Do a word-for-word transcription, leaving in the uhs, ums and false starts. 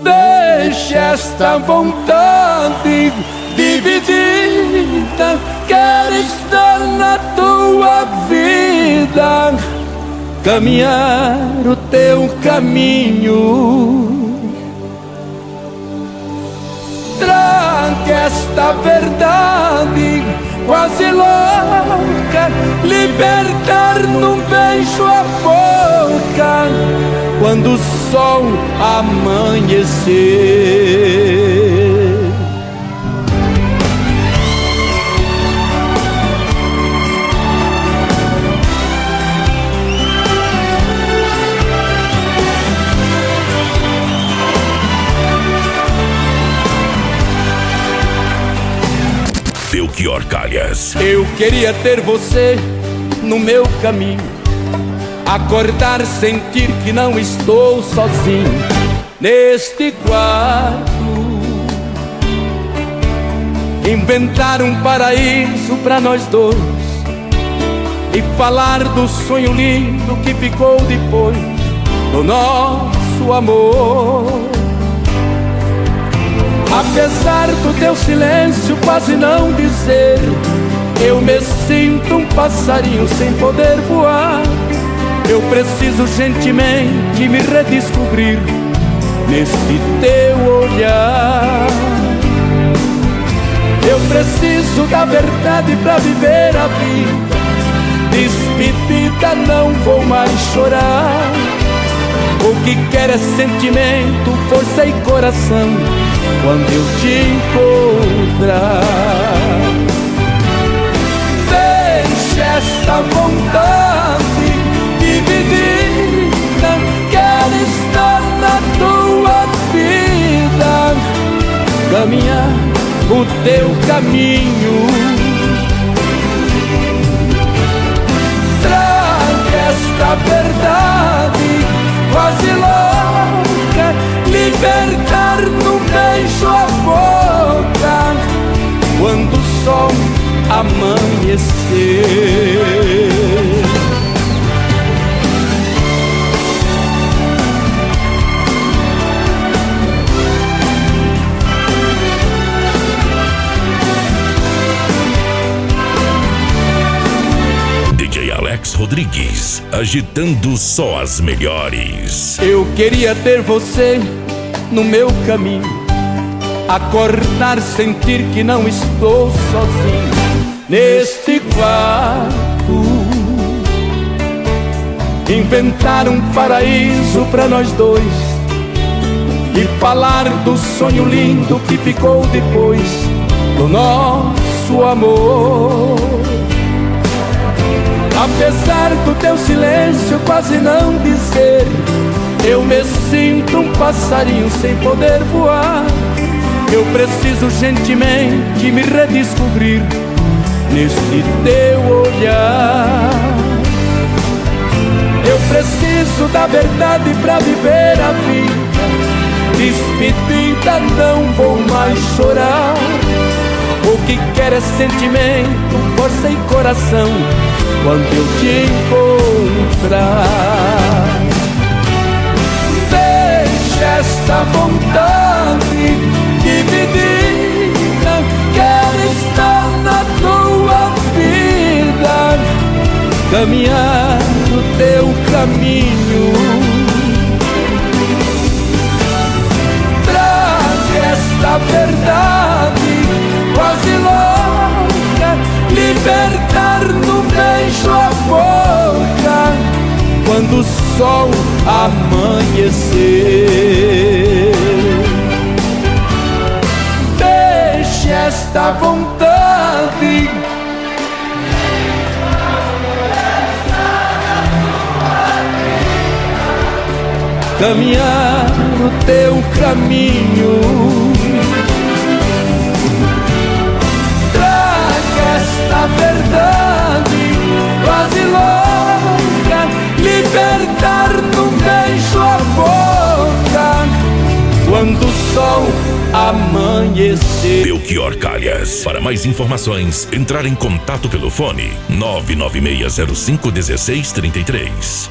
Deixe esta vontade dividida, quero estar na tua vida, caminhar o teu caminho. Traga esta verdade quase louca, libertar num beijo a boca, quando o sol amanhecer. Belchior Calhas. Eu queria ter você no meu caminho, acordar, sentir que não estou sozinho neste quarto, inventar um paraíso pra nós dois e falar do sonho lindo que ficou depois do nosso amor. Apesar do teu silêncio quase não dizer, eu me sinto um passarinho sem poder voar. Eu preciso gentilmente me redescobrir neste teu olhar. Eu preciso da verdade pra viver a vida. Despedida, não vou mais chorar. O que quero é sentimento, força e coração quando eu te encontrar. Deixe esta vontade dividida, quero estar na tua vida, caminhar o teu caminho. Traga esta verdade quase louca, libertar num beijo a boca, quando o sol amanhecer. D J Alex Rodrigues, agitando só as melhores. Eu queria ter você no meu caminho, acordar, sentir que não estou sozinho neste quarto, inventar um paraíso pra nós dois e falar do sonho lindo que ficou depois do nosso amor. Apesar do teu silêncio quase não dizer, eu me sinto um passarinho sem poder voar. Eu preciso gentilmente me redescobrir neste teu olhar. Eu preciso da verdade pra viver a vida. Despedida, não vou mais chorar. O que quero é sentimento, força e coração quando eu te encontrar. Deixe esta vontade dividida, quero estar na tua vida, caminhar o teu caminho. Traga esta verdade quase louca, libertar num beijo a boca, quando o sol amanhecer. Deixe esta vontade caminhar o teu caminho. Traga esta verdade quase louca, libertar num beijo a boca, quando o sol amanhecer. Belchior Calhas. Para mais informações, entrar em contato pelo fone nove nove seis zero cinco um seis três três.